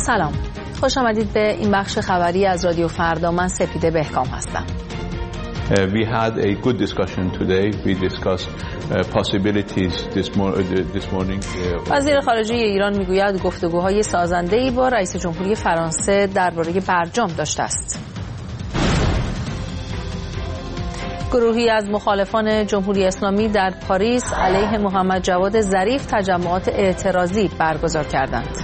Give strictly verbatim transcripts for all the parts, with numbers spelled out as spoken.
سلام، خوش آمدید به این بخش خبری از رادیو فردا. من سپیده بهکام هستم. Uh, we had a good discussion today. We discussed uh, possibilities this, mor- uh, this morning. Uh, وزیر خارجه ایران میگوید گفتگوهای سازنده‌ای با رئیس جمهوری فرانسه درباره برجام داشته است. گروهی از مخالفان جمهوری اسلامی در پاریس علیه محمد جواد ظریف تجمعات اعتراضی برگزار کردند.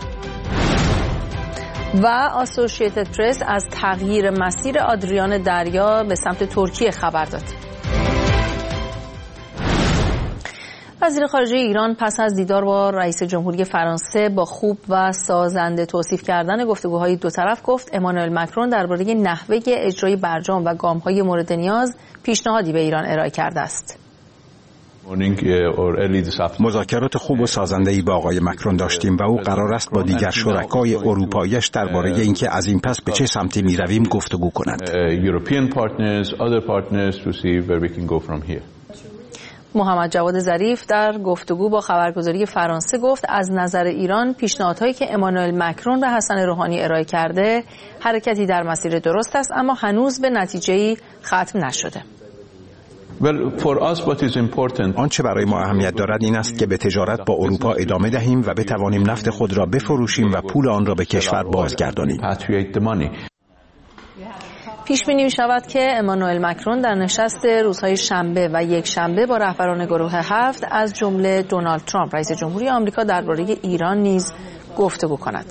و آسوشییتد پرس از تغییر مسیر آدریان دریا به سمت ترکیه خبر داد. وزیر خارجه ایران پس از دیدار با رئیس جمهوری فرانسه با خوب و سازنده توصیف کردن گفتگوهای دو طرف گفت امانوئل مکرون درباره نحوه اجرای برجام و گام‌های مورد نیاز پیشنهادی به ایران ارائه کرده است. مذاکرات خوب و سازنده‌ای با آقای مکرون داشتیم و او قرار است با دیگر شرکای اروپایی‌اش درباره اینکه از این پس به چه سمتی می‌رویم گفتگو کند. محمد جواد ظریف در گفتگو با خبرگزاری فرانسه گفت از نظر ایران پیشنهادهایی که امانوئل مکرون و حسن روحانی ارائه کرده حرکتی در مسیر درست است، اما هنوز به نتیجه‌ای ختم نشده. آنچه برای ما اهمیت دارد این است که به تجارت با اروپا ادامه دهیم و بتوانیم نفت خود را بفروشیم و پول آن را به کشور بازگردانیم. پیش بینی می شود که امانوئل مکرون در نشست روزهای شنبه و یک شنبه با رهبران گروه هفت از جمله دونالد ترامپ رئیس جمهوری آمریکا درباره ایران نیز گفتگو کند.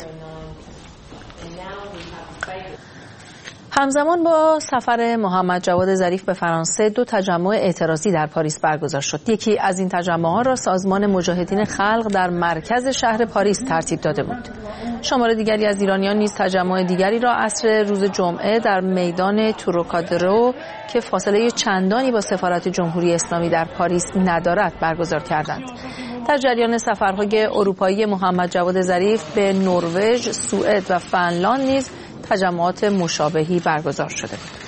همزمان با سفر محمد جواد ظریف به فرانسه دو تجمع اعتراضی در پاریس برگزار شد. یکی از این تجمع‌ها را سازمان مجاهدین خلق در مرکز شهر پاریس ترتیب داده بود. شمار دیگری از ایرانیان نیز تجمع دیگری را عصر روز جمعه در میدان تروکادرو که فاصله چندانی با سفارت جمهوری اسلامی در پاریس ندارد برگزار کردند. در جریان سفرهای اروپایی محمد جواد ظریف به نروژ، سوئد و فنلاند نیز تجمعات مشابهی برگزار شده بود.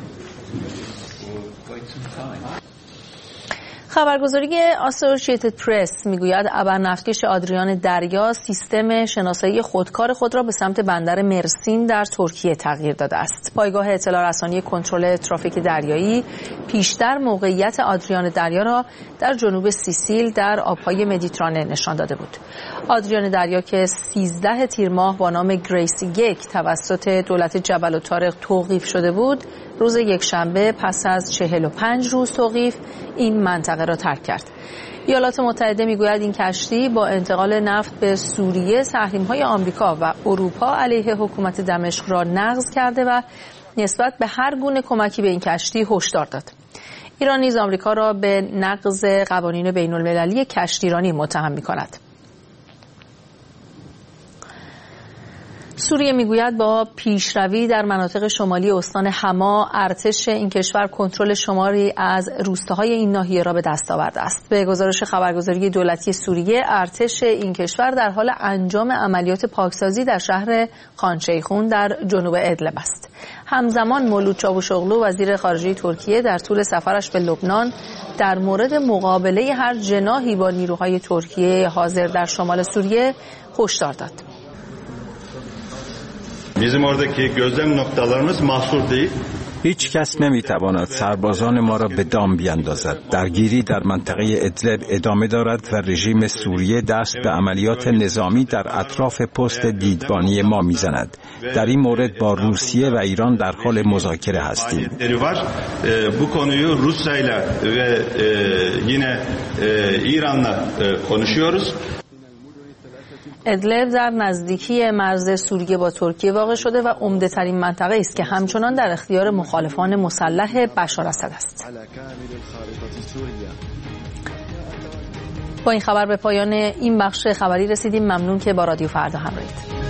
خبرگزاری آسوشییتد پرس میگوید ابرنفتکش آدریان دریا سیستم شناسایی خودکار خود را به سمت بندر مرسین در ترکیه تغییر داده است. پایگاه اطلاع رسانی کنترل ترافیک دریایی پیشتر موقعیت آدریان دریا را در جنوب سیسیل در آبهای مدیترانه نشان داده بود. آدریان دریا که سیزده تیر ماه با نام گریس یک توسط دولت جبل الطارق توقیف شده بود، روز یکشنبه پس از چهل و پنج روز توقیف این منطقه را ترک کرد. ایالات متحده میگوید این کشتی با انتقال نفت به سوریه تحریم‌های آمریکا و اروپا علیه حکومت دمشق را نقض کرده و نسبت به هر گونه کمکی به این کشتی هشدار داد. ایران نیز آمریکا را به نقض قوانین بین‌المللی کشتیرانی متهم می‌کند. سوریه میگوید با پیشروی در مناطق شمالی استان حما ارتش این کشور کنترل شماری از روستاهای این ناحیه را به دست آورده است. به گزارش خبرگزاری دولتی سوریه ارتش این کشور در حال انجام عملیات پاکسازی در شهر خان شیخون در جنوب ادلب است. همزمان مولود چاوشوغلو وزیر خارجه ترکیه در طول سفرش به لبنان در مورد مقابله هر جناحی با نیروهای ترکیه حاضر در شمال سوریه هشدار داد. Bizim oradaki gözlem noktalarımız mahsur değil. هیچ کس نمیتواند سربازان ما را به دام بیاندازد. درگیری در منطقه ادلب ادامه دارد و رژیم سوریه دست به عملیات نظامی در اطراف پست دیدبانی ما میزند. در این مورد با روسیه و ایران در حال مذاکره هستیم. Bu konuyu Rusya'yla ve yine İran'la konuşuyoruz. ادلب در نزدیکی مرز سوریه با ترکیه واقع شده و عمده ترین منطقه است که همچنان در اختیار مخالفان مسلح بشار اسد است. با این خبر به پایان این بخش خبری رسیدیم. ممنون که با رادیو فردا همراهید.